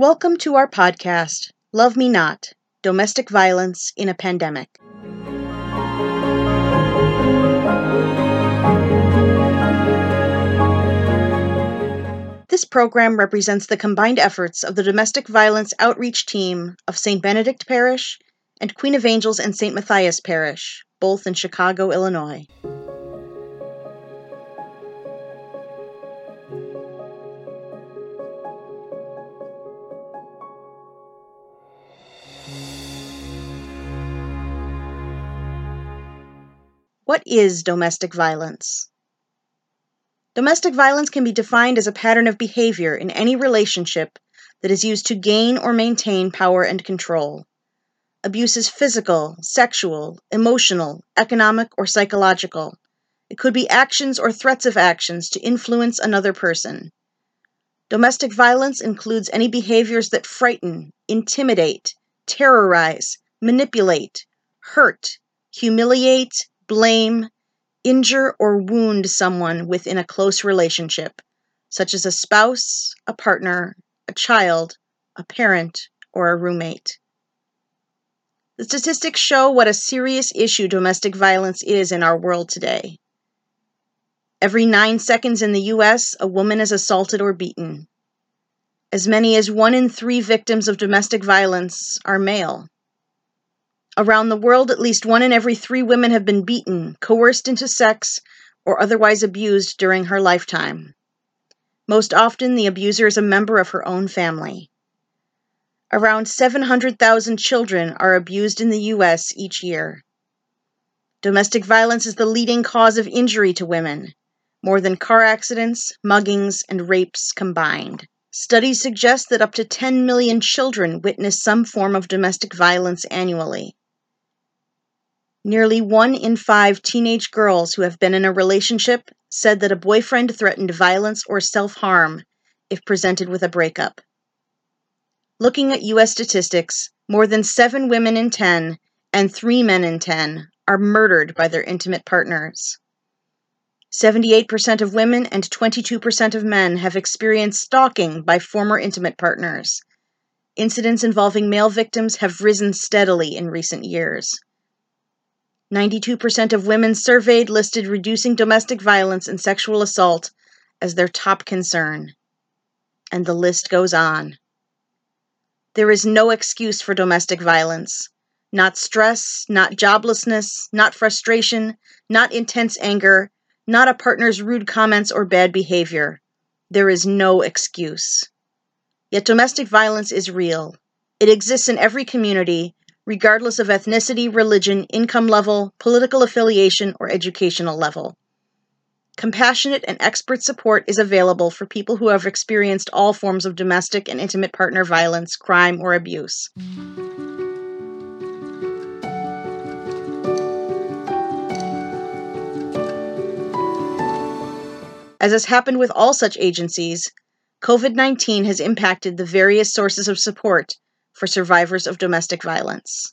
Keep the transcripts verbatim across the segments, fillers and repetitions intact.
Welcome to our podcast, Love Me Not, Domestic Violence in a Pandemic. This program represents the combined efforts of the Domestic Violence Outreach Team of Saint Benedict Parish and Queen of Angels and Saint Matthias Parish, both in Chicago, Illinois. What is domestic violence? Domestic violence can be defined as a pattern of behavior in any relationship that is used to gain or maintain power and control. Abuse is physical, sexual, emotional, economic, or psychological. It could be actions or threats of actions to influence another person. Domestic violence includes any behaviors that frighten, intimidate, terrorize, manipulate, hurt, humiliate, blame, injure, or wound someone within a close relationship, such as a spouse, a partner, a child, a parent, or a roommate. The statistics show what a serious issue domestic violence is in our world today. Every nine seconds in the U S, a woman is assaulted or beaten. As many as one in three victims of domestic violence are male. Around the world, at least one in every three women have been beaten, coerced into sex, or otherwise abused during her lifetime. Most often, the abuser is a member of her own family. Around seven hundred thousand children are abused in the U S each year. Domestic violence is the leading cause of injury to women, more than car accidents, muggings, and rapes combined. Studies suggest that up to ten million children witness some form of domestic violence annually. Nearly one in five teenage girls who have been in a relationship said that a boyfriend threatened violence or self-harm if presented with a breakup. Looking at U S statistics, more than seven women in ten and three men in ten are murdered by their intimate partners. seventy-eight percent of women and twenty-two percent of men have experienced stalking by former intimate partners. Incidents involving male victims have risen steadily in recent years. ninety-two percent of women surveyed listed reducing domestic violence and sexual assault as their top concern. And the list goes on. There is no excuse for domestic violence. Not stress, not joblessness, not frustration, not intense anger, not a partner's rude comments or bad behavior. There is no excuse. Yet domestic violence is real. It exists in every community, regardless of ethnicity, religion, income level, political affiliation, or educational level. Compassionate and expert support is available for people who have experienced all forms of domestic and intimate partner violence, crime, or abuse. As has happened with all such agencies, COVID nineteen has impacted the various sources of support for survivors of domestic violence.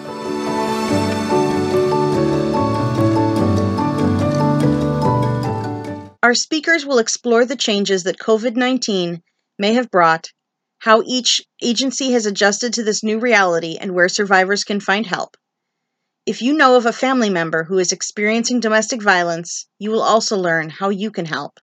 Our speakers will explore the changes that COVID nineteen may have brought, how each agency has adjusted to this new reality, and where survivors can find help. If you know of a family member who is experiencing domestic violence, you will also learn how you can help.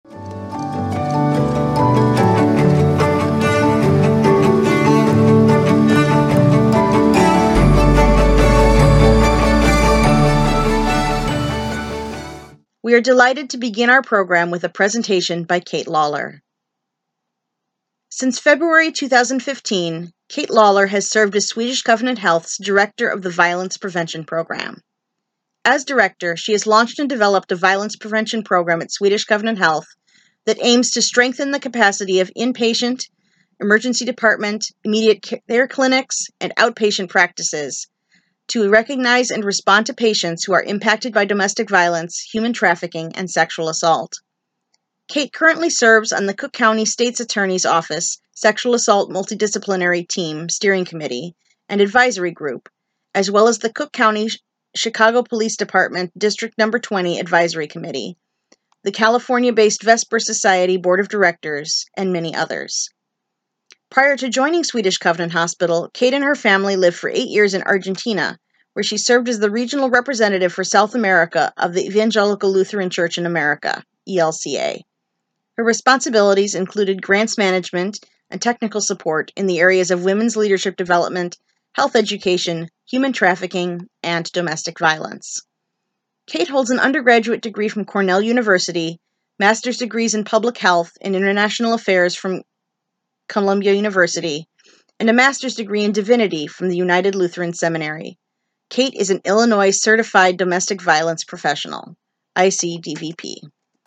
We are delighted to begin our program with a presentation by Kate Lawler. Since February two thousand fifteen, Kate Lawler has served as Swedish Covenant Health's Director of the Violence Prevention Program. As Director, she has launched and developed a violence prevention program at Swedish Covenant Health that aims to strengthen the capacity of inpatient, emergency department, immediate care clinics, and outpatient practices to recognize and respond to patients who are impacted by domestic violence, human trafficking, and sexual assault. Kate currently serves on the Cook County State's Attorney's Office Sexual Assault Multidisciplinary Team Steering Committee and Advisory Group, as well as the Cook County Chicago Police Department District Number twenty Advisory Committee, the California-based Vesper Society Board of Directors, and many others. Prior to joining Swedish Covenant Hospital, Kate and her family lived for eight years in Argentina, where she served as the regional representative for South America of the Evangelical Lutheran Church in America, E L C A. Her responsibilities included grants management and technical support in the areas of women's leadership development, health education, human trafficking, and domestic violence. Kate holds an undergraduate degree from Cornell University, master's degrees in public health and international affairs from Columbia University, and a master's degree in divinity from the United Lutheran Seminary. Kate is an Illinois Certified Domestic Violence Professional, I C D V P.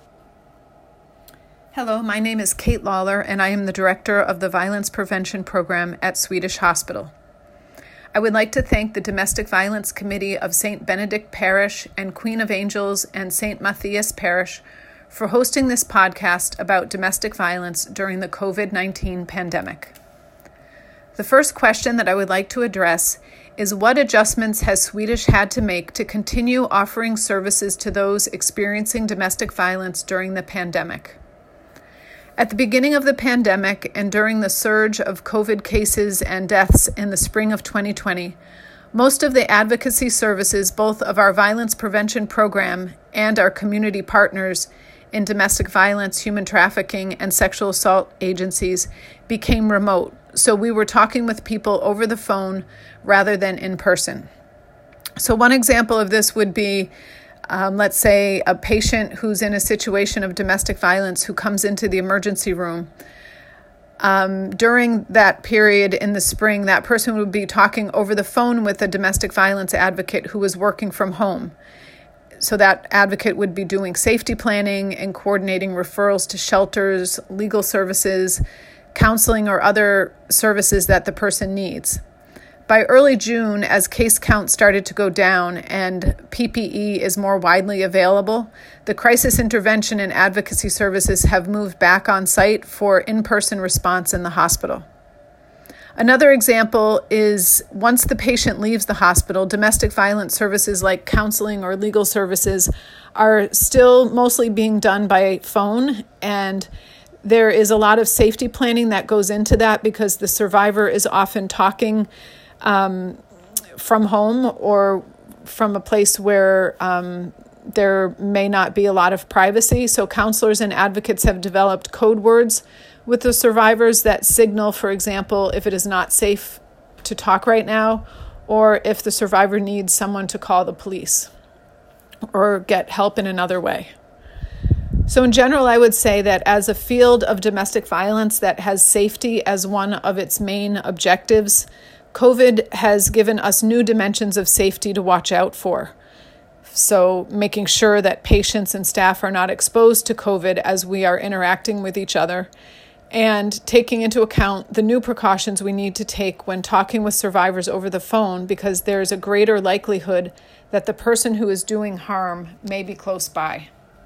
Hello, my name is Kate Lawler, and I am the Director of the Violence Prevention Program at Swedish Hospital. I would like to thank the Domestic Violence Committee of Saint Benedict Parish and Queen of Angels and Saint Matthias Parish for hosting this podcast about domestic violence during the covid nineteen pandemic. The first question that I would like to address is what adjustments has Swedish had to make to continue offering services to those experiencing domestic violence during the pandemic? At the beginning of the pandemic and during the surge of COVID cases and deaths in the spring of twenty twenty, most of the advocacy services, both of our violence prevention program and our community partners in domestic violence, human trafficking, and sexual assault agencies, became remote. So we were talking with people over the phone rather than in person. So one example of this would be Um, let's say a patient who's in a situation of domestic violence who comes into the emergency room. Um, during that period in the spring, that person would be talking over the phone with a domestic violence advocate who was working from home. So that advocate would be doing safety planning and coordinating referrals to shelters, legal services, counseling, or other services that the person needs. By early June, as case counts started to go down and P P E is more widely available, the crisis intervention and advocacy services have moved back on site for in-person response in the hospital. Another example is once the patient leaves the hospital, domestic violence services like counseling or legal services are still mostly being done by phone, and there is a lot of safety planning that goes into that because the survivor is often talking Um, from home or from a place where um, there may not be a lot of privacy. So counselors and advocates have developed code words with the survivors that signal, for example, if it is not safe to talk right now, or if the survivor needs someone to call the police or get help in another way. So in general, I would say that as a field of domestic violence that has safety as one of its main objectives, COVID has given us new dimensions of safety to watch out for. So making sure that patients and staff are not exposed to COVID as we are interacting with each other, and taking into account the new precautions we need to take when talking with survivors over the phone, because there's a greater likelihood that the person who is doing harm may be close by.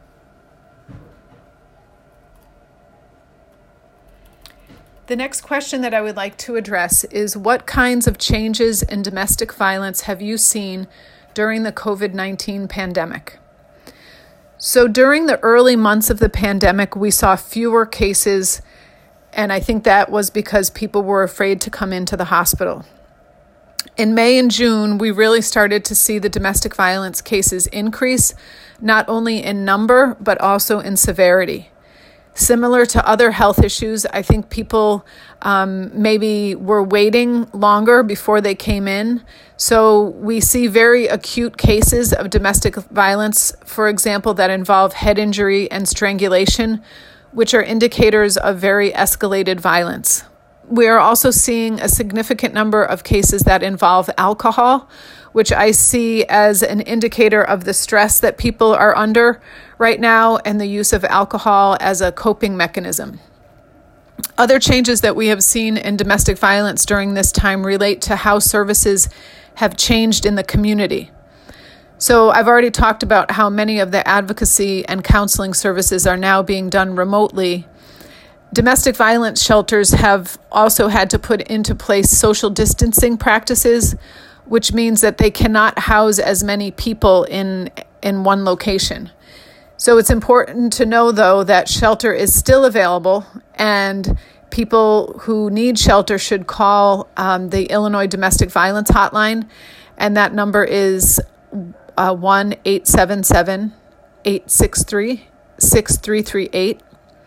The next question that I would like to address is what kinds of changes in domestic violence have you seen during the covid nineteen pandemic? So during the early months of the pandemic, we saw fewer cases, and I think that was because people were afraid to come into the hospital. In May and June, we really started to see the domestic violence cases increase, not only in number, but also in severity. Similar to other health issues, I think people um, maybe were waiting longer before they came in. So we see very acute cases of domestic violence, for example, that involve head injury and strangulation, which are indicators of very escalated violence. We are also seeing a significant number of cases that involve alcohol, which I see as an indicator of the stress that people are under right now and the use of alcohol as a coping mechanism. Other changes that we have seen in domestic violence during this time relate to how services have changed in the community. So I've already talked about how many of the advocacy and counseling services are now being done remotely. Domestic violence shelters have also had to put into place social distancing practices, which means that they cannot house as many people in, in one location. So it's important to know, though, that shelter is still available and people who need shelter should call um, the Illinois Domestic Violence Hotline, and that number is uh, one eight seven seven, eight six three, six three three eight.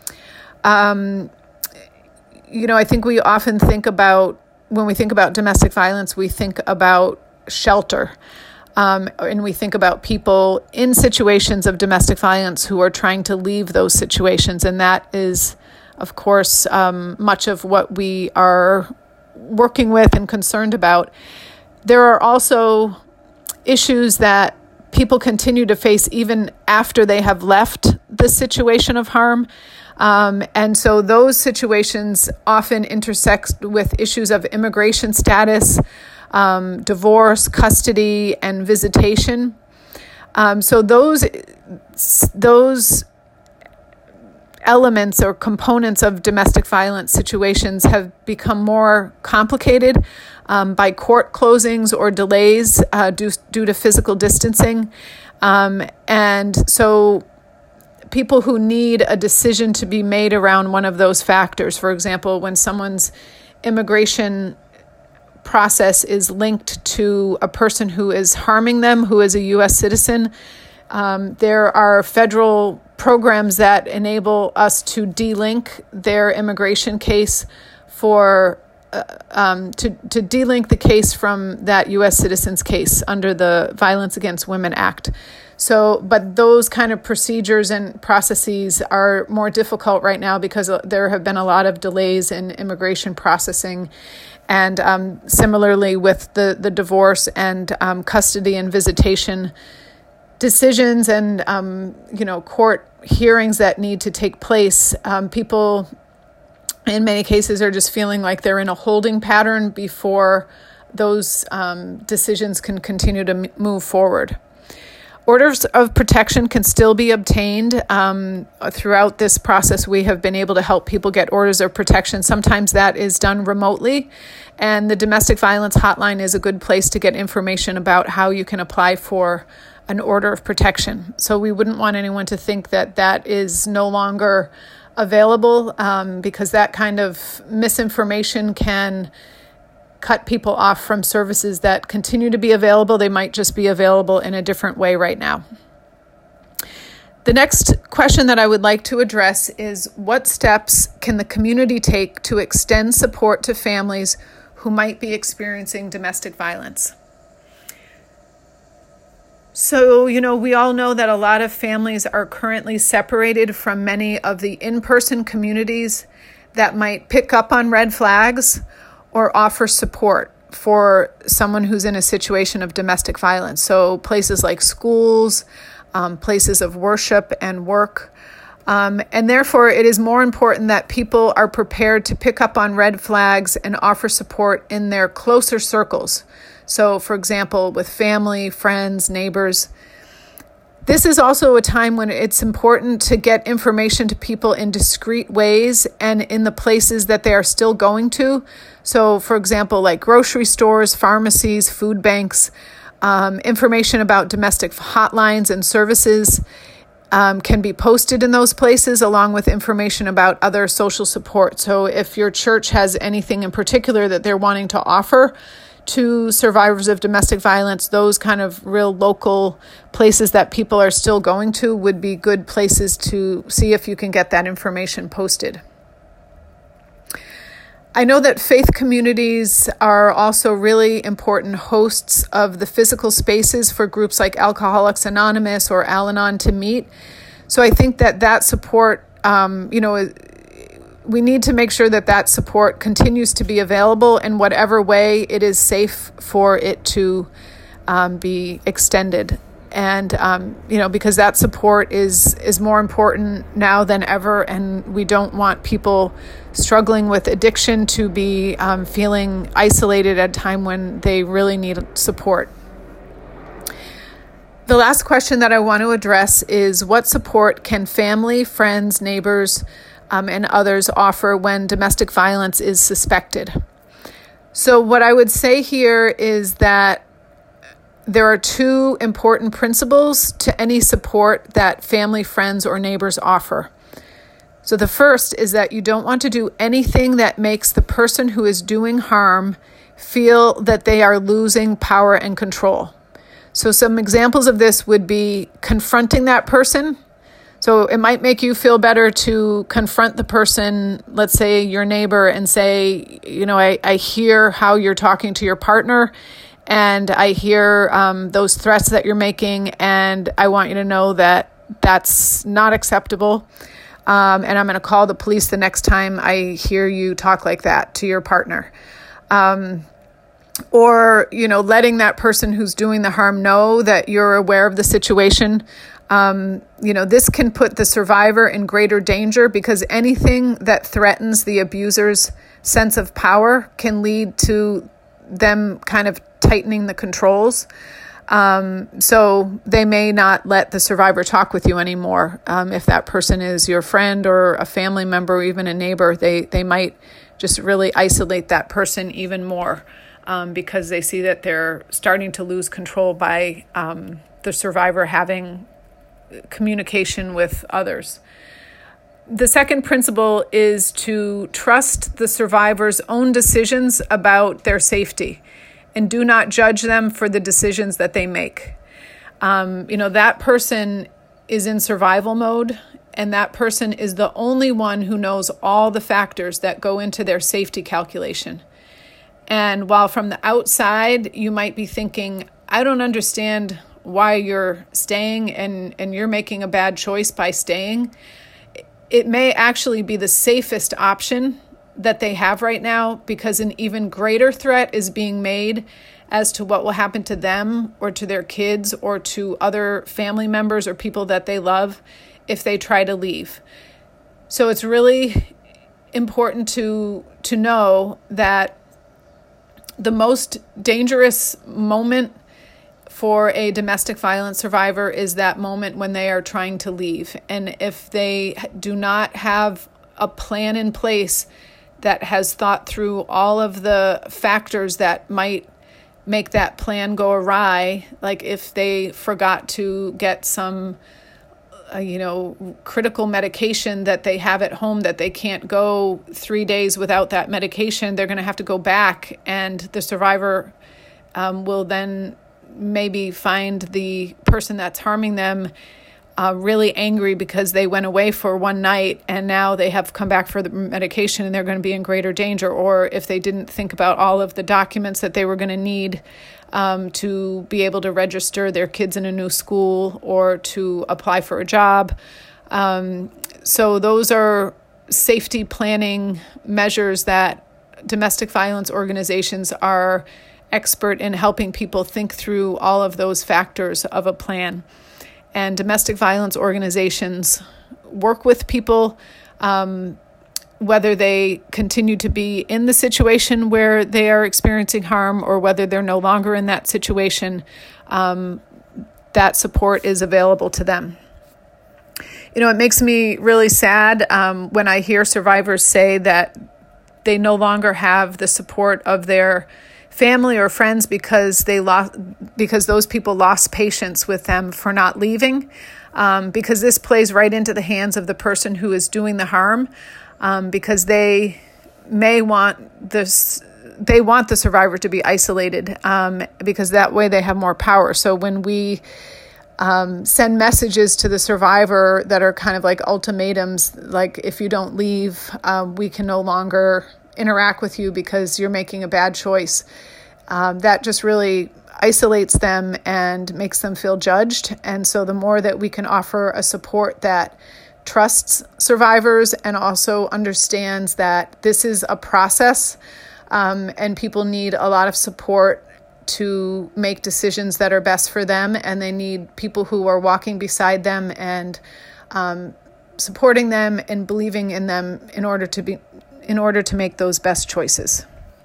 Um, you know, I think we often think about, when we think about domestic violence, we think about shelter. Um, and we think about people in situations of domestic violence who are trying to leave those situations. And that is, of course, um, much of what we are working with and concerned about. There are also issues that people continue to face even after they have left the situation of harm. Um, and so those situations often intersect with issues of immigration status, um, divorce, custody, and visitation. Um, so those those elements or components of domestic violence situations have become more complicated um, by court closings or delays uh, due, due to physical distancing. Um, and so people who need a decision to be made around one of those factors, for example, when someone's immigration process is linked to a person who is harming them, who is a U S citizen, um, there are federal programs that enable us to delink their immigration case for uh, um, to, to delink the case from that U S citizen's case under the Violence Against Women Act. So, but those kind of procedures and processes are more difficult right now because there have been a lot of delays in immigration processing. And um, similarly with the, the divorce and um, custody and visitation decisions and, um, you know, court hearings that need to take place, um, people in many cases are just feeling like they're in a holding pattern before those um, decisions can continue to m- move forward. Orders of protection can still be obtained. Um, throughout this process, we have been able to help people get orders of protection. Sometimes that is done remotely, and the Domestic Violence Hotline is a good place to get information about how you can apply for an order of protection. So we wouldn't want anyone to think that that is no longer available, um, because that kind of misinformation can cut people off from services that continue to be available. They might just be available in a different way right now. The next question that I would like to address is, what steps can the community take to extend support to families who might be experiencing domestic violence? So, you know, we all know that a lot of families are currently separated from many of the in-person communities that might pick up on red flags or offer support for someone who's in a situation of domestic violence. So places like schools, um, places of worship and work. Um, and therefore, it is more important that people are prepared to pick up on red flags and offer support in their closer circles. So, for example, with family, friends, neighbors. This is also a time when it's important to get information to people in discreet ways and in the places that they are still going to. So, for example, like grocery stores, pharmacies, food banks, um, information about domestic hotlines and services um, can be posted in those places, along with information about other social support. So if your church has anything in particular that they're wanting to offer to survivors of domestic violence, those kind of real local places that people are still going to would be good places to see if you can get that information posted. I know that faith communities are also really important hosts of the physical spaces for groups like Alcoholics Anonymous or Al-Anon to meet. So I think that that support, um, you know, we need to make sure that that support continues to be available in whatever way it is safe for it to um, be extended. And, um, you know, because that support is is more important now than ever, and we don't want people struggling with addiction to be um, feeling isolated at a time when they really need support. The last question that I want to address is, what support can family, friends, neighbors, um, and others offer when domestic violence is suspected? So what I would say here is that there are two important principles to any support that family, friends, or neighbors offer. So the first is that you don't want to do anything that makes the person who is doing harm feel that they are losing power and control. So some examples of this would be confronting that person. So it might make you feel better to confront the person, let's say your neighbor, and say, you know, I, I hear how you're talking to your partner, and I hear um, those threats that you're making, and I want you to know that that's not acceptable. Um, and I'm going to call the police the next time I hear you talk like that to your partner. Um, or, you know, letting that person who's doing the harm know that you're aware of the situation. Um, you know, this can put the survivor in greater danger because anything that threatens the abuser's sense of power can lead to them kind of tightening the controls. Um, so they may not let the survivor talk with you anymore. Um, if that person is your friend or a family member or even a neighbor, they, they might just really isolate that person even more um, because they see that they're starting to lose control by um, the survivor having communication with others. The second principle is to trust the survivor's own decisions about their safety and do not judge them for the decisions that they make. Um, you know, that person is in survival mode, and that person is the only one who knows all the factors that go into their safety calculation. And while from the outside, you might be thinking, I don't understand why you're staying and, and you're making a bad choice by staying, it may actually be the safest option that they have right now because an even greater threat is being made as to what will happen to them or to their kids or to other family members or people that they love if they try to leave. So it's really important to to know that the most dangerous moment for a domestic violence survivor is that moment when they are trying to leave. And if they do not have a plan in place that has thought through all of the factors that might make that plan go awry, like if they forgot to get some, uh, you know, critical medication that they have at home that they can't go three days without that medication, they're going to have to go back, and the survivor um, will then maybe find the person that's harming them uh, really angry because they went away for one night and now they have come back for the medication and they're going to be in greater danger. Or if they didn't think about all of the documents that they were going to need um, to be able to register their kids in a new school or to apply for a job. Um, so those are safety planning measures that domestic violence organizations are expert in helping people think through all of those factors of a plan. And domestic violence organizations work with people, um, whether they continue to be in the situation where they are experiencing harm or whether they're no longer in that situation, um, that support is available to them. You know, it makes me really sad um, when I hear survivors say that they no longer have the support of their family or friends because they lost because those people lost patience with them for not leaving, um, because this plays right into the hands of the person who is doing the harm, um, because they may want this they want the survivor to be isolated, um, because that way they have more power. So when we um, send messages to the survivor that are kind of like ultimatums, like if you don't leave, um, we can no longer interact with you because you're making a bad choice. Um, that just really isolates them and makes them feel judged. And so the more that we can offer a support that trusts survivors and also understands that this is a process, um, and people need a lot of support to make decisions that are best for them, and they need people who are walking beside them and um, supporting them and believing in them in order to be in order to make those best choices.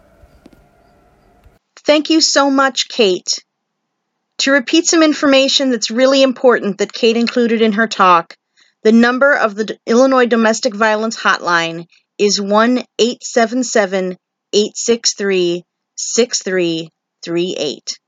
Thank you so much, Kate. To repeat some information that's really important that Kate included in her talk, the number of the Illinois Domestic Violence Hotline is one eight seven seven, eight six three, six three three eight.